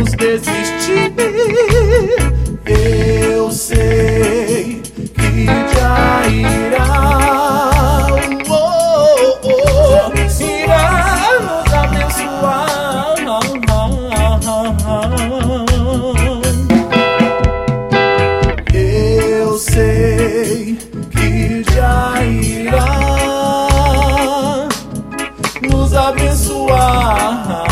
vamos desistir. Eu sei que já irá, irá nos abençoar. Eu sei que já irá nos abençoar.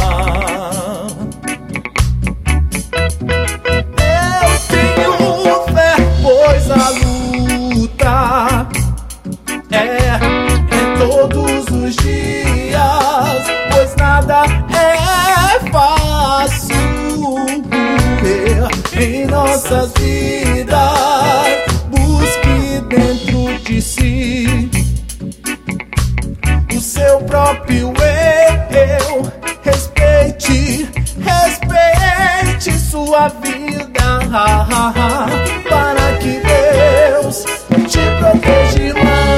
Eu tenho fé, pois a luta é todos os dias, pois nada é fácil em nossas vidas. Busque dentro de si o seu próprio eu. Respeite sua vida, para que Deus te proteja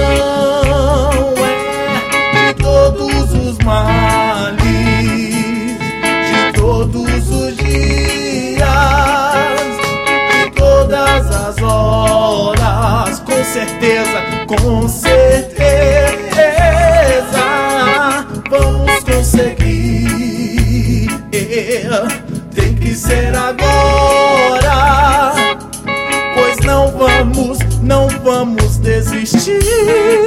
de todos os males, de todos os dias, de todas as horas. Com certeza, com certeza vamos conseguir. Tem que ser agora, pois não vamos desistir.